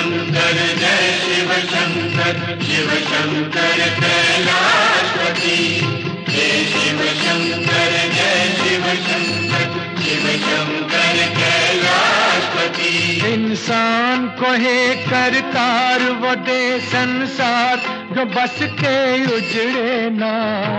शंकर जय शिव शंकर, शिव शंकर कैलाशपति। जय शिव शंकर जय शिव शंकर, शिव शंकर कैलाशपति। इंसान को है करतार वो दे संसार, जो बस के उजड़े ना।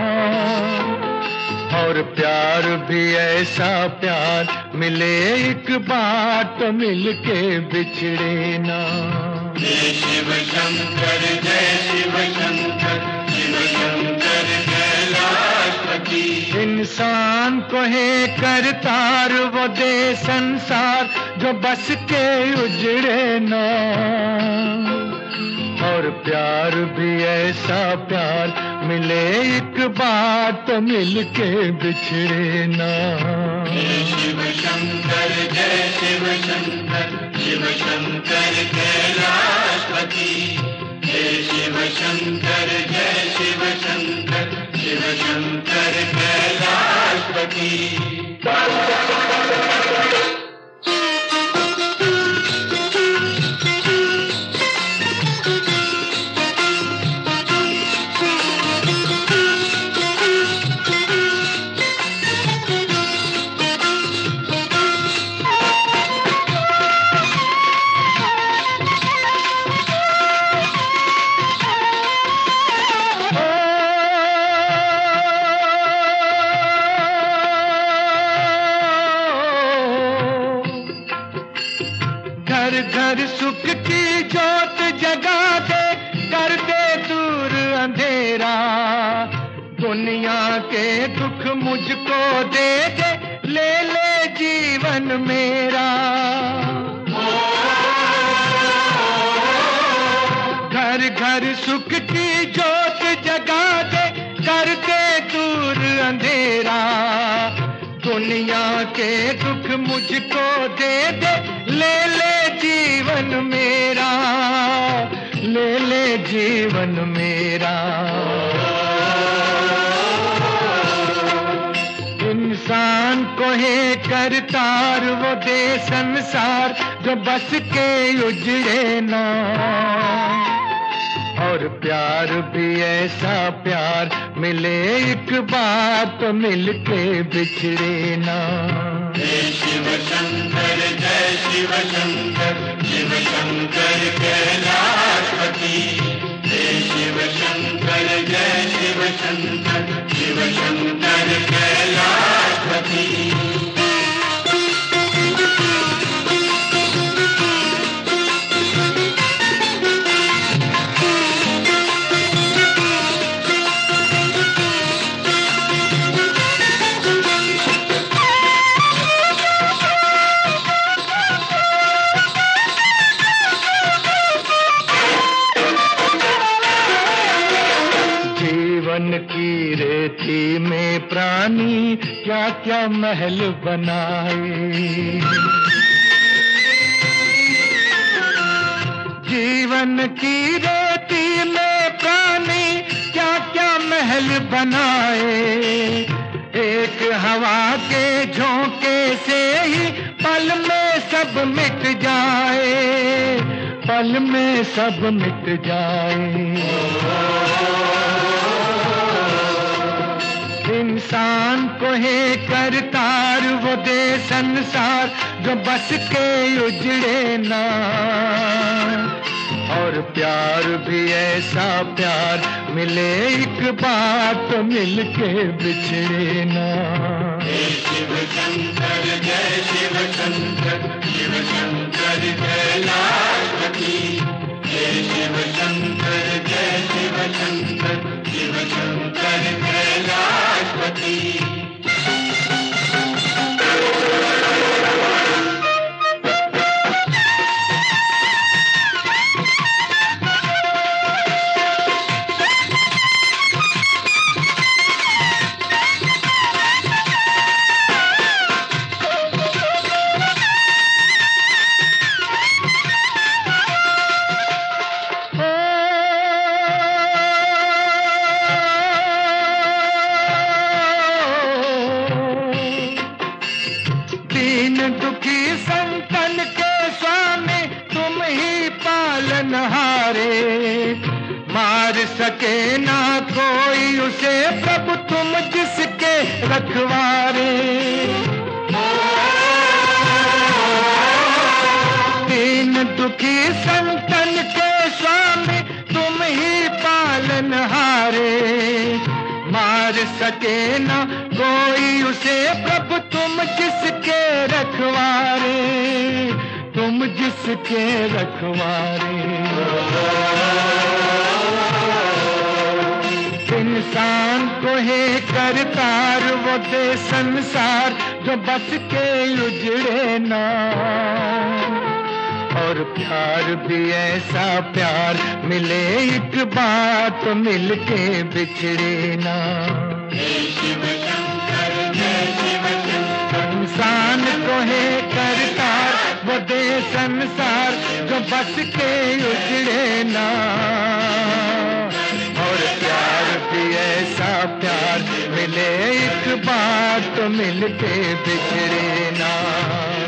और प्यार भी ऐसा प्यार मिले एक बार तो मिलके बिछड़े ना। जय शिव शंकर जय शिव शंकर, शिव शंकर कैलाशपति। इंसान को है करतार वो दे संसार, जो बस के उजड़े ना। और प्यार भी ऐसा प्यार मिले एक बार तो मिलके बिछड़े ना। जय शिव शंकर जय शिव शंकर, शिव शंकर कैलाशपति। जय शिव शंकर जय शिव शंकर, शिव शंकर कैलाशपति। घर घर सुख की जोत जगा दे, कर दे दूर अंधेरा। दुनिया के दुख मुझको दे दे, ले ले जीवन मेरा। घर घर सुख की जोत जगा दे, कर दे दूर अंधेरा। दुनिया के दुख मुझको दे दे, ले ले जीवन मेरा, ले ले जीवन मेरा। इंसान को है करतार वो दे संसार, जो बस के उजड़े ना। और प्यार भी ऐसा प्यार मिले एक बार तो मिलके बिछड़े ना। जय शिव शंकर जय शिव शंकर, शिव शंकर कैलाशपति। जय शिव शंकर जय शिव शंकर, शिव शंकर कैलाशपति। जीवन की रेती में प्राणी क्या क्या महल बनाए। जीवन की रेती में प्राणी क्या क्या महल बनाए। एक हवा के झोंके से ही पल में सब मिट जाए, पल में सब मिट जाए। इंसान को है करतार वो दे संसार, जो बस के उजड़े ना। और प्यार भी ऐसा प्यार मिले एक बार तो मिलके बिछड़े ना। जय शिव शंकर जय शिव शंकर, शिव शंकर कैलाशपति। जय शिव शंकर जय शिव शंकर, शिव शंकर कैलाशपति। पालनहारे, मार सके ना कोई उसे प्रभु तुम जिसके रखवारे। दीन दुखी संतन के स्वामी तुम ही पालनहारे, मार सके ना कोई उसे प्रभु तुम जिसके रखवारे, तुम जिसके रखवारे। इंसान को है करतार वो दे संसार जो बस के उजड़े ना, और प्यार भी ऐसा प्यार मिले एक बार तो मिलके बिछड़े ना। इंसान को है करतार वो दे संसार जो बस के उजड़े ना, और प्यार भी ऐसा प्यार मिले एक बार तो मिलके बिछड़े ना।